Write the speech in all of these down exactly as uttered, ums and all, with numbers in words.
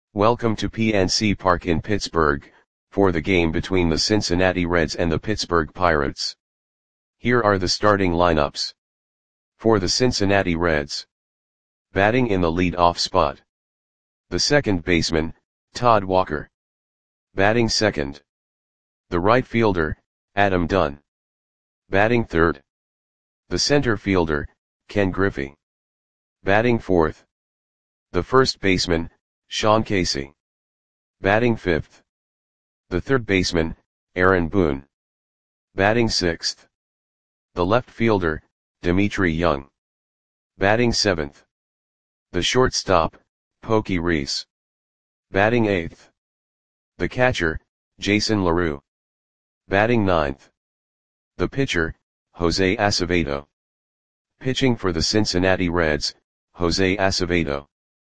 Welcome to P N C Park in Pittsburgh, for the game between the Cincinnati Reds and the Pittsburgh Pirates. Here are the starting lineups. For the Cincinnati Reds. Batting in the lead-off spot. The second baseman, Todd Walker. Batting second. The right fielder, Adam Dunn. Batting third. The center fielder, Ken Griffey. Batting fourth. The first baseman, Sean Casey. Batting fifth. The third baseman, Aaron Boone. Batting sixth. The left fielder, Dmitri Young. Batting seventh. The shortstop, Pokey Reese. Batting eighth. The catcher, Jason LaRue. Batting ninth. The pitcher, Jose Acevedo. Pitching for the Cincinnati Reds, Jose Acevedo.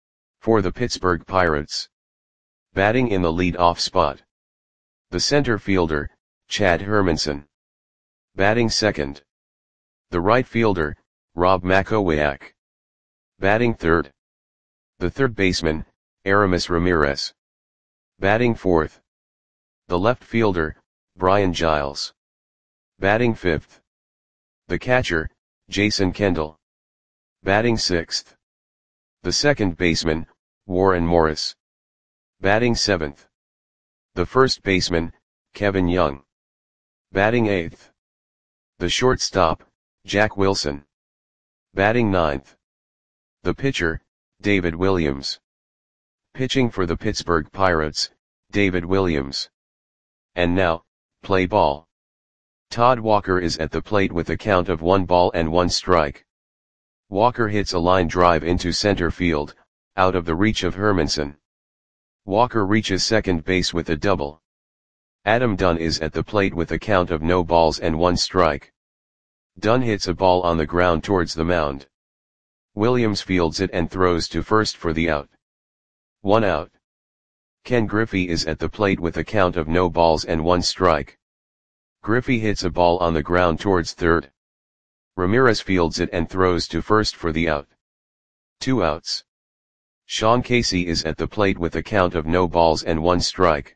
For the Pittsburgh Pirates. Batting in the lead-off spot. The center fielder, Chad Hermanson. Batting second. The right fielder, Rob Makowiak. Batting third. The third baseman, Aramis Ramirez. Batting fourth. The left fielder, Brian Giles. Batting fifth. The catcher, Jason Kendall. Batting sixth. The second baseman, Warren Morris. Batting seventh. The first baseman, Kevin Young. Batting eighth. The shortstop, Jack Wilson. Batting ninth. The pitcher, David Williams. Pitching for the Pittsburgh Pirates, David Williams. And now, play ball. Todd Walker is at the plate with a count of one ball and one strike. Walker hits a line drive into center field, out of the reach of Hermanson. Walker reaches second base with a double. Adam Dunn is at the plate with a count of no balls and one strike. Dunn hits a ball on the ground towards the mound. Williams fields it and throws to first for the out. One out. Ken Griffey is at the plate with a count of no balls and one strike. Griffey hits a ball on the ground towards third. Ramirez fields it and throws to first for the out. Two outs. Sean Casey is at the plate with a count of no balls and one strike.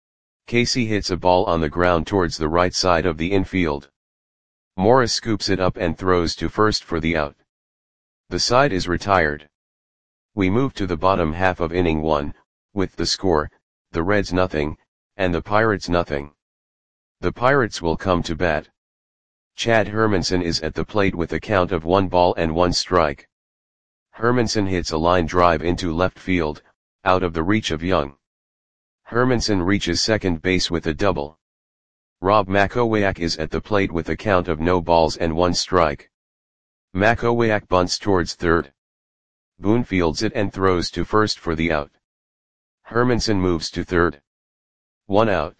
Casey hits a ball on the ground towards the right side of the infield. Morris scoops it up and throws to first for the out. The side is retired. We move to the bottom half of inning one, with the score, the Reds nothing, and the Pirates nothing. The Pirates will come to bat. Chad Hermanson is at the plate with a count of one ball and one strike. Hermanson hits a line drive into left field, out of the reach of Young. Hermanson reaches second base with a double. Rob Makowiak is at the plate with a count of no balls and one strike. Makowiak bunts towards third. Boone fields it and throws to first for the out. Hermanson moves to third. One out.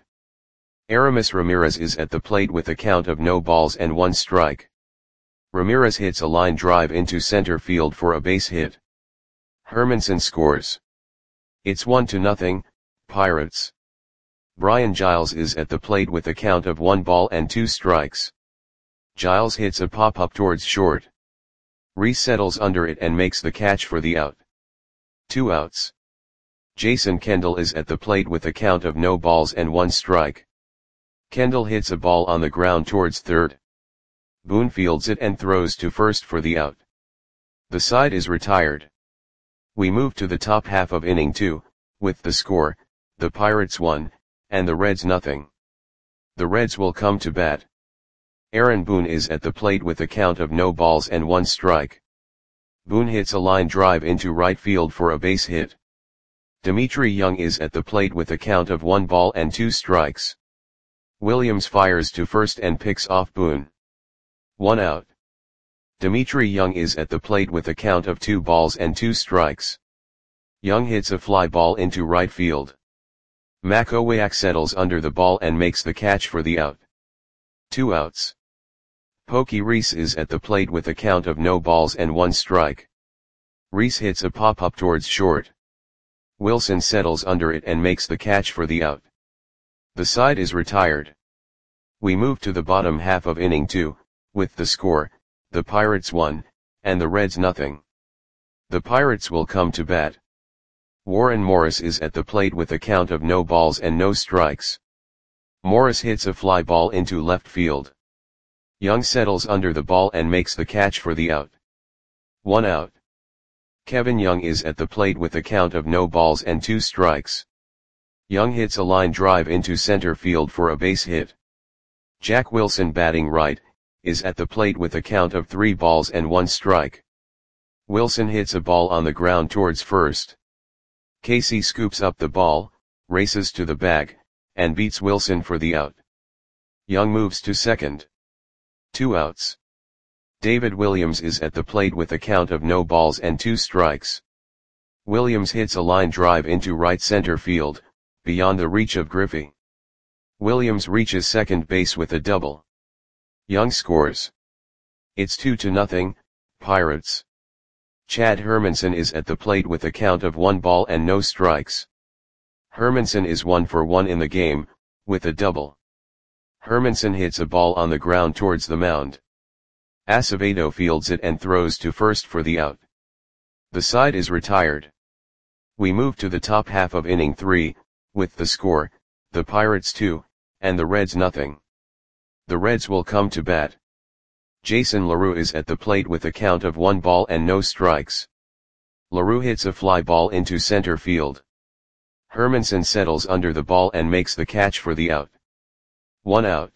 Aramis Ramirez is at the plate with a count of no balls and one strike. Ramirez hits a line drive into center field for a base hit. Hermanson scores. It's one to nothing, Pirates. Brian Giles is at the plate with a count of one ball and two strikes. Giles hits a pop-up towards short. Reese settles under it and makes the catch for the out. Two outs. Jason Kendall is at the plate with a count of no balls and one strike. Kendall hits a ball on the ground towards third. Boone fields it and throws to first for the out. The side is retired. We move to the top half of inning two, with the score, the Pirates one, and the Reds nothing. The Reds will come to bat. Aaron Boone is at the plate with a count of no balls and one strike. Boone hits a line drive into right field for a base hit. Dmitri Young is at the plate with a count of one ball and two strikes. Williams fires to first and picks off Boone. One out. Dmitri Young is at the plate with a count of two balls and two strikes. Young hits a fly ball into right field. Makowiak settles under the ball and makes the catch for the out. Two outs. Pokey Reese is at the plate with a count of no balls and one strike. Reese hits a pop-up towards short. Wilson settles under it and makes the catch for the out. The side is retired. We move to the bottom half of inning two, with the score, the Pirates one, and the Reds nothing. The Pirates will come to bat. Warren Morris is at the plate with a count of no balls and no strikes. Morris hits a fly ball into left field. Young settles under the ball and makes the catch for the out. One out. Kevin Young is at the plate with a count of no balls and two strikes. Young hits a line drive into center field for a base hit. Jack Wilson, batting right, is at the plate with a count of three balls and one strike. Wilson hits a ball on the ground towards first. Casey scoops up the ball, races to the bag, and beats Wilson for the out. Young moves to second. Two outs. David Williams is at the plate with a count of no balls and two strikes. Williams hits a line drive into right center field, beyond the reach of Griffey. Williams reaches second base with a double. Young scores. It's two to nothing, Pirates. Chad Hermanson is at the plate with a count of one ball and no strikes. Hermanson is one for one in the game, with a double. Hermanson hits a ball on the ground towards the mound. Acevedo fields it and throws to first for the out. The side is retired. We move to the top half of inning three, with the score, the Pirates two, and the Reds nothing. The Reds will come to bat. Jason LaRue is at the plate with a count of one ball and no strikes. LaRue hits a fly ball into center field. Hermanson settles under the ball and makes the catch for the out. One out.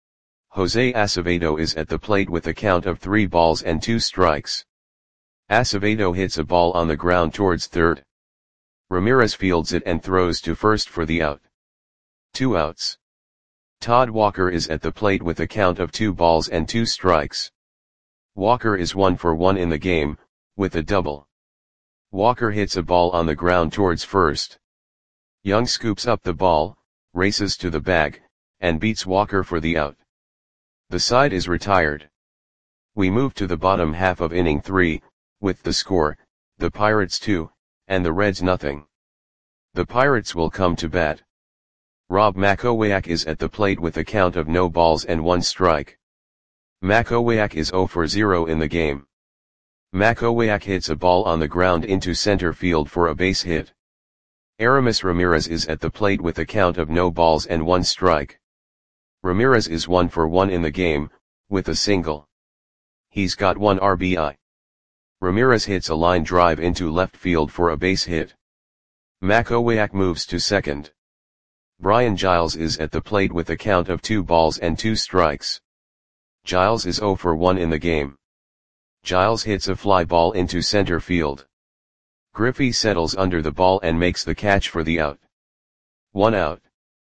Jose Acevedo is at the plate with a count of three balls and two strikes. Acevedo hits a ball on the ground towards third. Ramirez fields it and throws to first for the out. Two outs. Todd Walker is at the plate with a count of two balls and two strikes. Walker is one for one in the game, with a double. Walker hits a ball on the ground towards first. Young scoops up the ball, races to the bag, and beats Walker for the out. The side is retired. We move to the bottom half of inning three, with the score, the Pirates two, and the Reds nothing. The Pirates will come to bat. Rob Makowiak is at the plate with a count of no balls and one strike. Makowiak is zero for zero in the game. Makowiak hits a ball on the ground into center field for a base hit. Aramis Ramirez is at the plate with a count of no balls and one strike. Ramirez is one for one in the game, with a single. He's got one R B I. Ramirez hits a line drive into left field for a base hit. Makowiak moves to second. Brian Giles is at the plate with a count of two balls and two strikes. Giles is zero for one in the game. Giles hits a fly ball into center field. Griffey settles under the ball and makes the catch for the out. One out.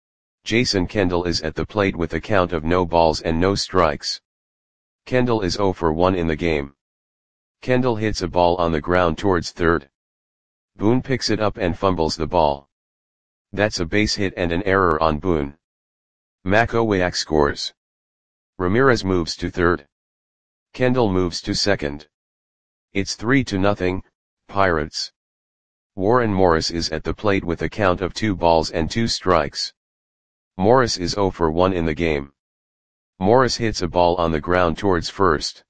Jason Kendall is at the plate with a count of no balls and no strikes. Kendall is zero for one in the game. Kendall hits a ball on the ground towards third. Boone picks it up and fumbles the ball. That's a base hit and an error on Boone. Makowiak scores. Ramirez moves to third. Kendall moves to second. It's three to nothing, Pirates. Warren Morris is at the plate with a count of two balls and two strikes. Morris is zero for one in the game. Morris hits a ball on the ground towards first.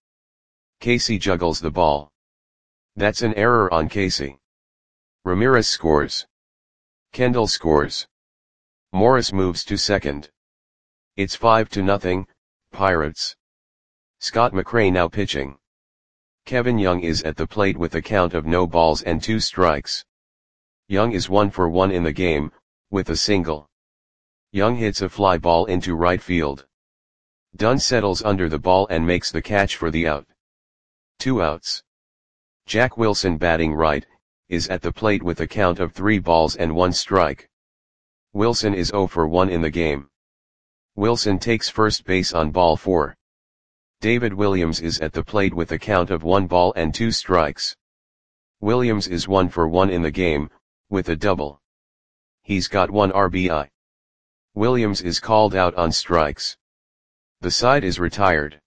Casey juggles the ball. That's an error on Casey. Ramirez scores. Kendall scores. Morris moves to second. It's five to nothing, Pirates. Scott McRae now pitching. Kevin Young is at the plate with a count of no balls and two strikes. Young is one for one in the game, with a single. Young hits a fly ball into right field. Dunn settles under the ball and makes the catch for the out. Two outs. Jack Wilson, batting right, is at the plate with a count of three balls and one strike. Wilson is zero for one in the game. Wilson takes first base on ball four. David Williams is at the plate with a count of one ball and two strikes. Williams is one for one in the game, with a double. He's got one R B I. Williams is called out on strikes. The side is retired.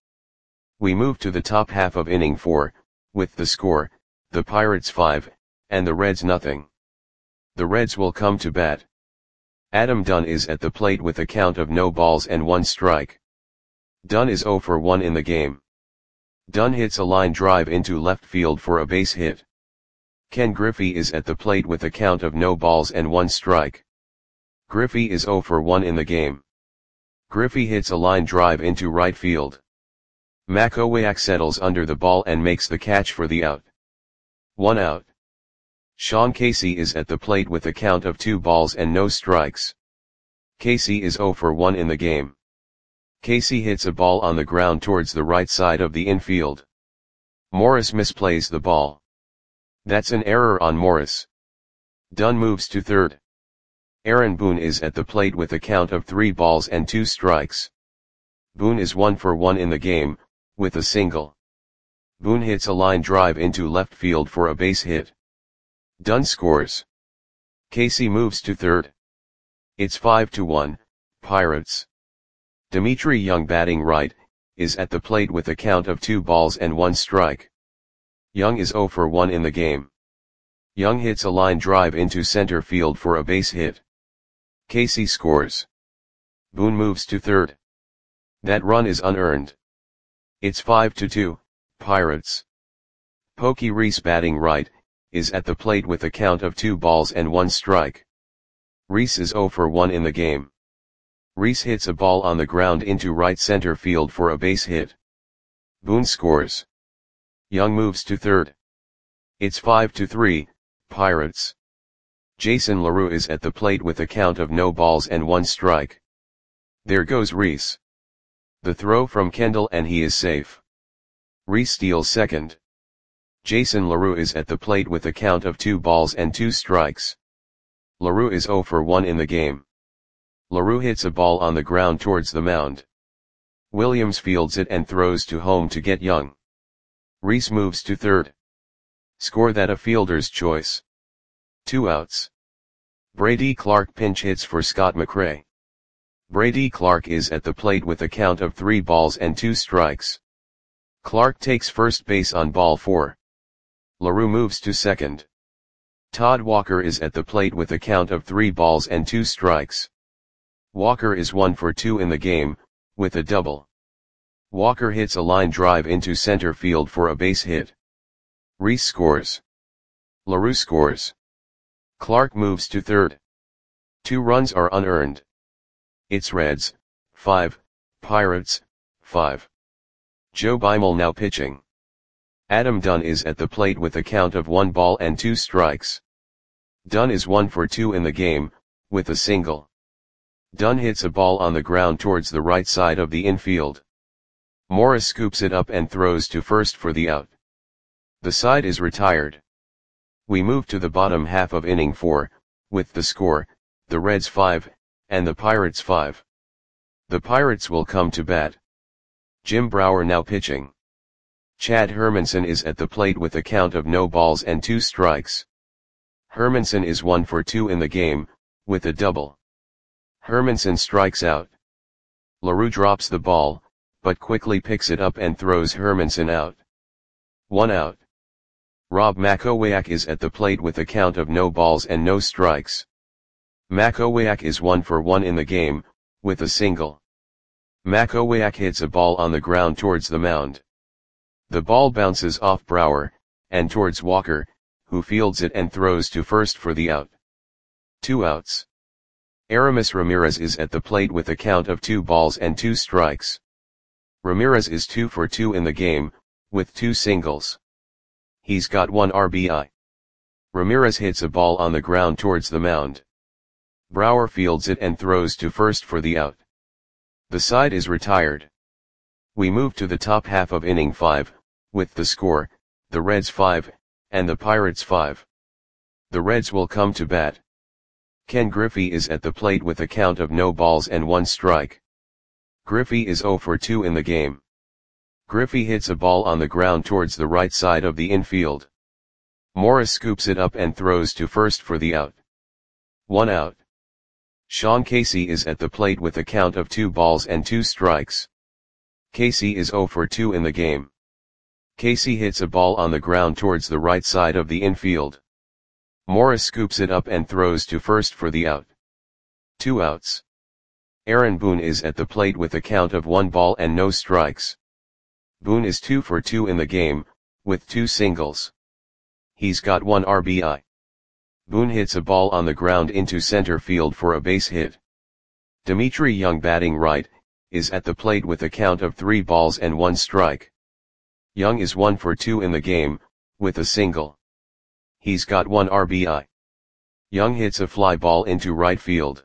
We move to the top half of inning four, with the score, the Pirates five, and the Reds nothing. The Reds will come to bat. Adam Dunn is at the plate with a count of no balls and one strike. Dunn is zero for one in the game. Dunn hits a line drive into left field for a base hit. Ken Griffey is at the plate with a count of no balls and one strike. Griffey is zero for one in the game. Griffey hits a line drive into right field. Makowiak settles under the ball and makes the catch for the out. One out. Sean Casey is at the plate with a count of two balls and no strikes. Casey is zero for one in the game. Casey hits a ball on the ground towards the right side of the infield. Morris misplays the ball. That's an error on Morris. Dunn moves to third. Aaron Boone is at the plate with a count of three balls and two strikes. Boone is one for one in the game, with a single. Boone hits a line drive into left field for a base hit. Dunn scores. Casey moves to third. It's five to one, Pirates. Dimitri Young, batting right, is at the plate with a count of two balls and one strike. Young is zero for one in the game. Young hits a line drive into center field for a base hit. Casey scores. Boone moves to third. That run is unearned. It's five to two, Pirates. Pokey Reese, batting right, is at the plate with a count of two balls and one strike. Reese is zero for one in the game. Reese hits a ball on the ground into right center field for a base hit. Boone scores. Young moves to third. It's five to three, Pirates. Jason LaRue is at the plate with a count of no balls and one strike. There goes Reese. The throw from Kendall and he is safe. Reese steals second. Jason LaRue is at the plate with a count of two balls and two strikes. LaRue is zero for one in the game. LaRue hits a ball on the ground towards the mound. Williams fields it and throws to home to get Young. Reese moves to third. Score that a fielder's choice. Two outs. Brady Clark pinch hits for Scott McRae. Brady Clark is at the plate with a count of three balls and two strikes. Clark takes first base on ball four. LaRue moves to second. Todd Walker is at the plate with a count of three balls and two strikes. Walker is one for two in the game, with a double. Walker hits a line drive into center field for a base hit. Reese scores. LaRue scores. Clark moves to third. Two runs are unearned. It's Reds, five, Pirates, five. Joe Beimel now pitching. Adam Dunn is at the plate with a count of one ball and two strikes. Dunn is one for two in the game, with a single. Dunn hits a ball on the ground towards the right side of the infield. Morris scoops it up and throws to first for the out. The side is retired. We move to the bottom half of inning four, with the score, the Reds five, and the Pirates five. The Pirates will come to bat. Jim Brower now pitching. Chad Hermanson is at the plate with a count of no balls and two strikes. Hermanson is one for two in the game, with a double. Hermanson strikes out. LaRue drops the ball, but quickly picks it up and throws Hermanson out. One out. Rob Makowiak is at the plate with a count of no balls and no strikes. Makowiak is one for one in the game, with a single. Makowiak hits a ball on the ground towards the mound. The ball bounces off Brower, and towards Walker, who fields it and throws to first for the out. Two outs. Aramis Ramirez is at the plate with a count of two balls and two strikes. Ramirez is two for two in the game, with two singles. He's got one R B I. Ramirez hits a ball on the ground towards the mound. Brower fields it and throws to first for the out. The side is retired. We move to the top half of inning five, with the score, the Reds five, and the Pirates five. The Reds will come to bat. Ken Griffey is at the plate with a count of no balls and one strike. Griffey is zero for two in the game. Griffey hits a ball on the ground towards the right side of the infield. Morris scoops it up and throws to first for the out. One out. Sean Casey is at the plate with a count of two balls and two strikes. Casey is zero for two in the game. Casey hits a ball on the ground towards the right side of the infield. Morris scoops it up and throws to first for the out. Two outs. Aaron Boone is at the plate with a count of one ball and no strikes. Boone is two for two in the game, with two singles. He's got one R B I. Boone hits a ball on the ground into center field for a base hit. Dimitri Young, batting right, is at the plate with a count of three balls and one strike. Young is one for two in the game, with a single. He's got one R B I. Young hits a fly ball into right field.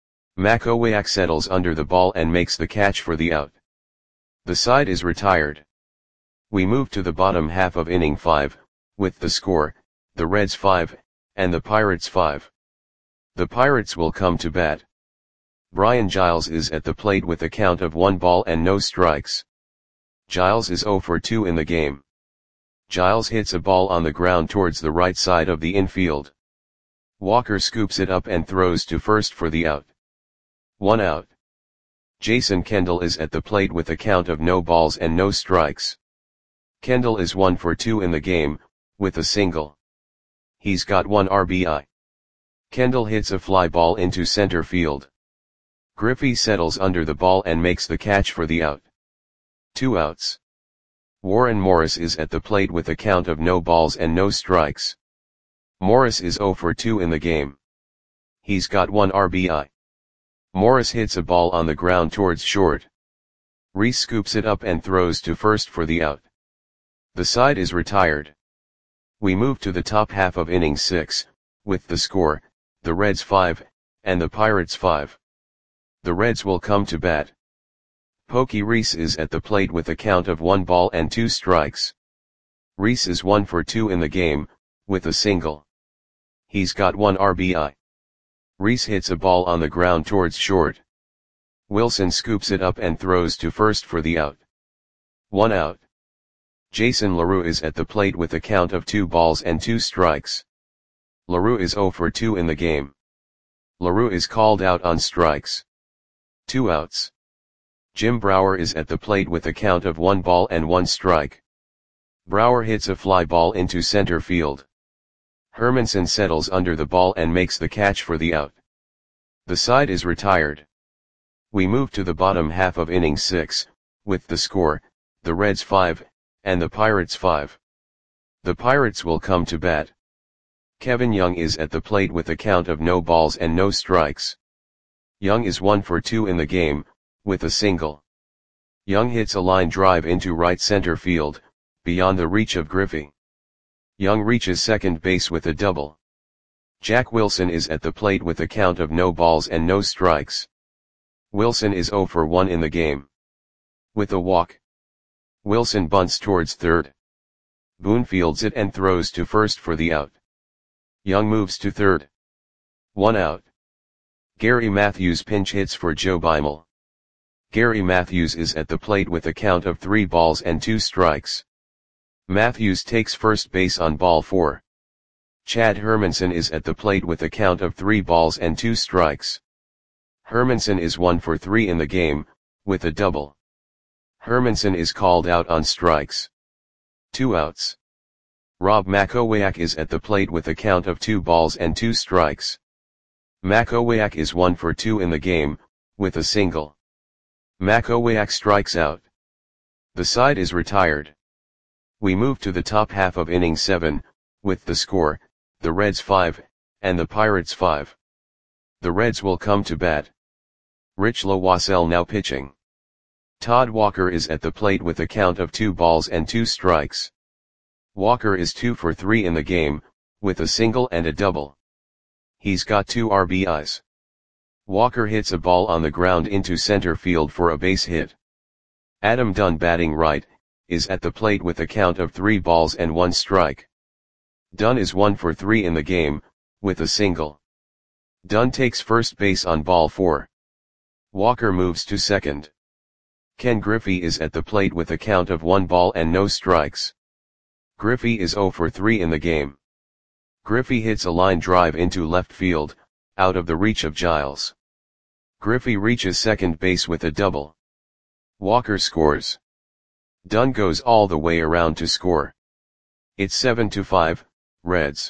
Makowiak settles under the ball and makes the catch for the out. The side is retired. We move to the bottom half of inning five, with the score, the Reds five, and the Pirates five. The Pirates will come to bat. Brian Giles is at the plate with a count of one ball and no strikes. Giles is zero for two in the game. Giles hits a ball on the ground towards the right side of the infield. Walker scoops it up and throws to first for the out. One out. Jason Kendall is at the plate with a count of no balls and no strikes. Kendall is one for two in the game, with a single. He's got one R B I. Kendall hits a fly ball into center field. Griffey settles under the ball and makes the catch for the out. Two outs. Warren Morris is at the plate with a count of no balls and no strikes. Morris is zero for two in the game. He's got one R B I. Morris hits a ball on the ground towards short. Reese scoops it up and throws to first for the out. The side is retired. We move to the top half of inning six, with the score, the Reds five, and the Pirates five. The Reds will come to bat. Pokey Reese is at the plate with a count of one ball and two strikes. Reese is one for two in the game, with a single. He's got one R B I. Reese hits a ball on the ground towards short. Wilson scoops it up and throws to first for the out. One out. Jason LaRue is at the plate with a count of two balls and two strikes. LaRue is zero for two in the game. LaRue is called out on strikes. Two outs. Jim Brower is at the plate with a count of one ball and one strike. Brower hits a fly ball into center field. Hermanson settles under the ball and makes the catch for the out. The side is retired. We move to the bottom half of inning six, with the score, the Reds five, and the Pirates five. The Pirates will come to bat. Kevin Young is at the plate with a count of no balls and no strikes. Young is one for two in the game, with a single. Young hits a line drive into right center field, beyond the reach of Griffey. Young reaches second base with a double. Jack Wilson is at the plate with a count of no balls and no strikes. Wilson is zero for one in the game. With a walk. Wilson bunts towards third. Boone fields it and throws to first for the out. Young moves to third. One out. Gary Matthews pinch hits for Joe Beimel. Gary Matthews is at the plate with a count of three balls and two strikes. Matthews takes first base on ball four. Chad Hermanson is at the plate with a count of three balls and two strikes. Hermanson is one for three in the game, with a double. Hermanson is called out on strikes. Two outs. Rob Makowiak is at the plate with a count of two balls and two strikes. Makowiak is one for two in the game, with a single. Makowiak strikes out. The side is retired. We move to the top half of inning seven, with the score, the Reds five, and the Pirates five. The Reds will come to bat. Rich Lowassell now pitching. Todd Walker is at the plate with a count of two balls and two strikes. Walker is two for three in the game, with a single and a double. He's got two R B Is. Walker hits a ball on the ground into center field for a base hit. Adam Dunn, batting right, is at the plate with a count of three balls and one strike. Dunn is one for three in the game, with a single. Dunn takes first base on ball four. Walker moves to second. Ken Griffey is at the plate with a count of one ball and no strikes. Griffey is zero for three in the game. Griffey hits a line drive into left field, out of the reach of Giles. Griffey reaches second base with a double. Walker scores. Dunn goes all the way around to score. It's seven to five, Reds.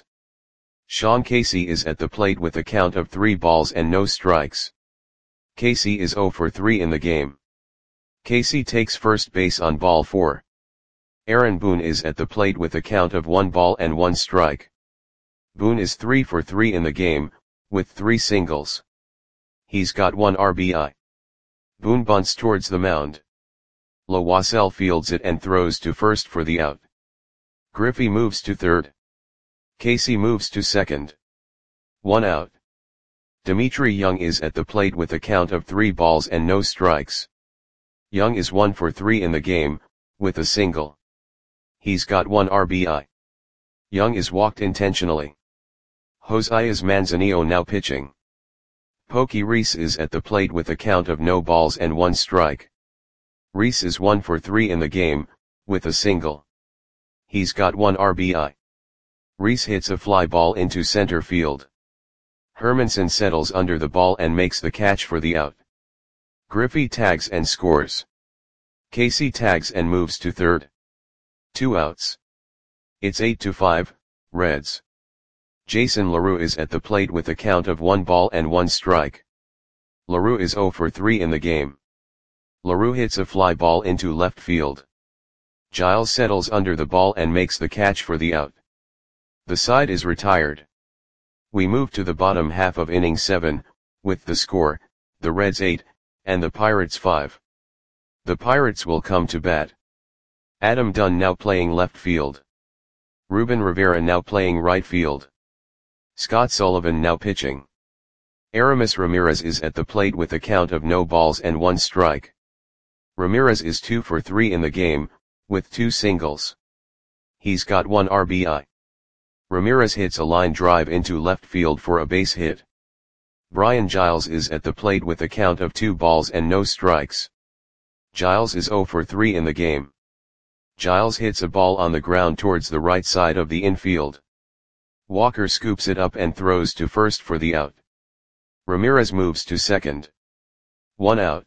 Sean Casey is at the plate with a count of three balls and no strikes. Casey is zero for three in the game. Casey takes first base on ball four. Aaron Boone is at the plate with a count of one ball and one strike. Boone is three for three in the game, with three singles. He's got one R B I. Boone bunts towards the mound. Loisel fields it and throws to first for the out. Griffey moves to third. Casey moves to second. One out. Dimitri Young is at the plate with a count of three balls and no strikes. Young is one for three in the game, with a single. He's got one R B I. Young is walked intentionally. Josias Manzanillo now pitching. Pokey Reese is at the plate with a count of no balls and one strike. Reese is one for three in the game, with a single. He's got one R B I. Reese hits a fly ball into center field. Hermanson settles under the ball and makes the catch for the out. Griffey tags and scores. Casey tags and moves to third. Two outs. It's eight to five, Reds. Jason LaRue is at the plate with a count of one ball and one strike. LaRue is zero for three in the game. LaRue hits a fly ball into left field. Giles settles under the ball and makes the catch for the out. The side is retired. We move to the bottom half of inning seven, with the score, the Reds eight, and the Pirates five. The Pirates will come to bat. Adam Dunn now playing left field. Ruben Rivera now playing right field. Scott Sullivan now pitching. Aramis Ramirez is at the plate with a count of no balls and one strike. Ramirez is two for three in the game, with two singles. He's got one R B I. Ramirez hits a line drive into left field for a base hit. Brian Giles is at the plate with a count of two balls and no strikes. Giles is zero for three in the game. Giles hits a ball on the ground towards the right side of the infield. Walker scoops it up and throws to first for the out. Ramirez moves to second. One out.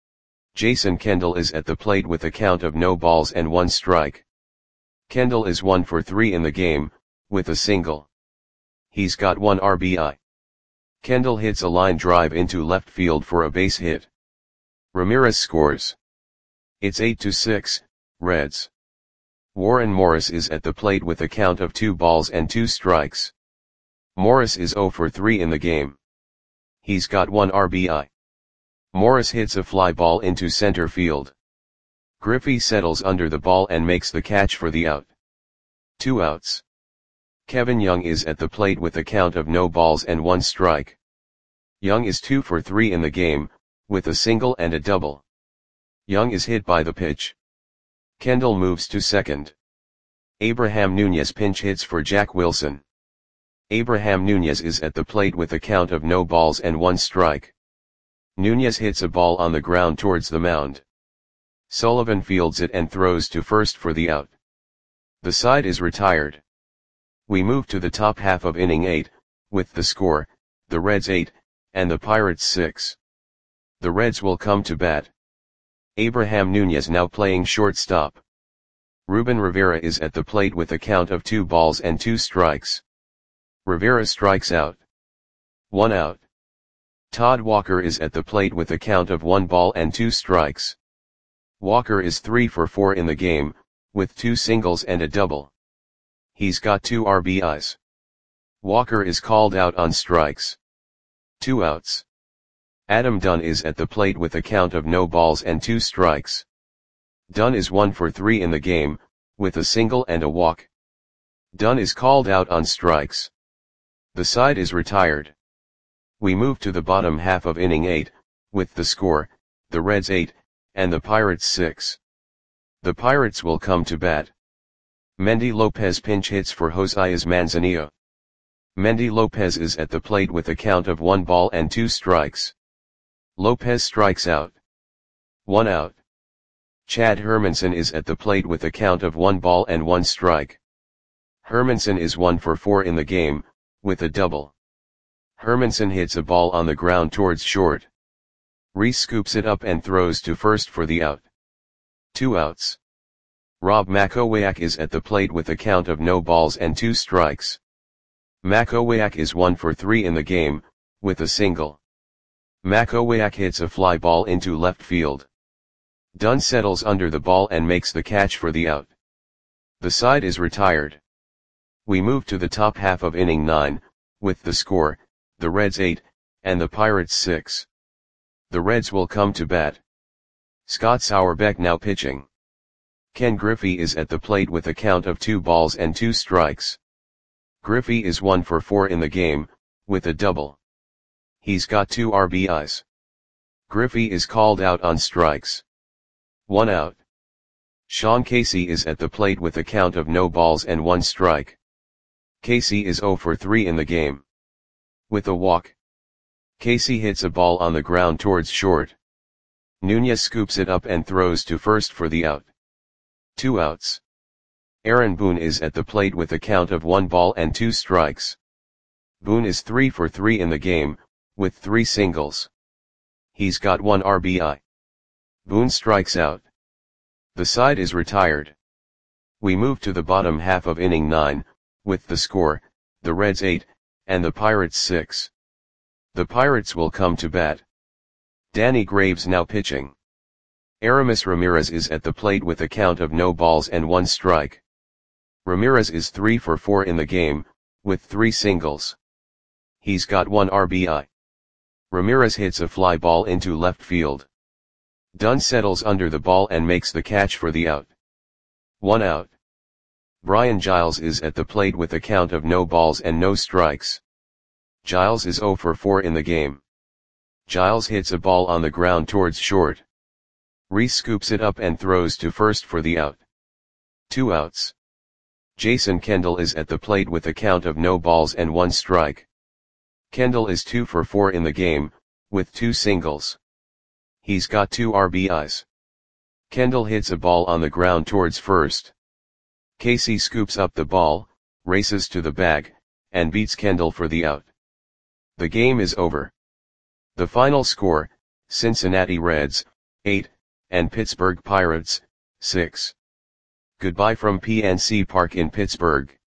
Jason Kendall is at the plate with a count of no balls and one strike. Kendall is one for three in the game, with a single. He's got one R B I. Kendall hits a line drive into left field for a base hit. Ramirez scores. It's eight to six, Reds. Warren Morris is at the plate with a count of two balls and two strikes. Morris is zero for three in the game. He's got one R B I. Morris hits a fly ball into center field. Griffey settles under the ball and makes the catch for the out. Two outs. Kevin Young is at the plate with a count of no balls and one strike. Young is two for three in the game, with a single and a double. Young is hit by the pitch. Kendall moves to second. Abraham Nunez pinch hits for Jack Wilson. Abraham Nunez is at the plate with a count of no balls and one strike. Nunez hits a ball on the ground towards the mound. Sullivan fields it and throws to first for the out. The side is retired. We move to the top half of inning eight, with the score, the Reds eight, and the Pirates six. The Reds will come to bat. Abraham Nunez now playing shortstop. Ruben Rivera is at the plate with a count of two balls and two strikes. Rivera strikes out. One out. Todd Walker is at the plate with a count of one ball and two strikes. Walker is three for four in the game, with two singles and a double. He's got two R B Is. Walker is called out on strikes. Two outs. Adam Dunn is at the plate with a count of no balls and two strikes. Dunn is one for three in the game, with a single and a walk. Dunn is called out on strikes. The side is retired. We move to the bottom half of inning eight, with the score, the Reds eight, and the Pirates six. The Pirates will come to bat. Mendy Lopez pinch hits for Josias Manzanillo. Mendy Lopez is at the plate with a count of one ball and two strikes. Lopez strikes out. One out. Chad Hermanson is at the plate with a count of one ball and one strike. Hermanson is one for four in the game, with a double. Hermanson hits a ball on the ground towards short. Reese scoops it up and throws to first for the out. Two outs. Rob Makowiak is at the plate with a count of no balls and two strikes. Makowiak is one for three in the game, with a single. Makowiak hits a fly ball into left field. Dunn settles under the ball and makes the catch for the out. The side is retired. We move to the top half of inning nine, with the score, the Reds eight, and the Pirates six. The Reds will come to bat. Scott Sauerbeck now pitching. Ken Griffey is at the plate with a count of two balls and two strikes. Griffey is one for four in the game, with a double. He's got two R B Is. Griffey is called out on strikes. One out. Sean Casey is at the plate with a count of no balls and one strike. Casey is zero for three in the game. With a walk. Casey hits a ball on the ground towards short. Nunez scoops it up and throws to first for the out. Two outs. Aaron Boone is at the plate with a count of one ball and two strikes. Boone is three for three in the game, with three singles. He's got one R B I. Boone strikes out. The side is retired. We move to the bottom half of inning nine, with the score, the Reds eight, and the Pirates six. The Pirates will come to bat. Danny Graves now pitching. Aramis Ramirez is at the plate with a count of no balls and one strike. Ramirez is three for four in the game, with three singles. He's got one R B I. Ramirez hits a fly ball into left field. Dunn settles under the ball and makes the catch for the out. One out. Brian Giles is at the plate with a count of no balls and no strikes. Giles is zero for four in the game. Giles hits a ball on the ground towards short. Reese scoops it up and throws to first for the out. Two outs. Jason Kendall is at the plate with a count of no balls and one strike. Kendall is two for four in the game, with two singles. He's got two R B Is. Kendall hits a ball on the ground towards first. Casey scoops up the ball, races to the bag, and beats Kendall for the out. The game is over. The final score, Cincinnati Reds, eight, and Pittsburgh Pirates, six. Goodbye from P N C Park in Pittsburgh.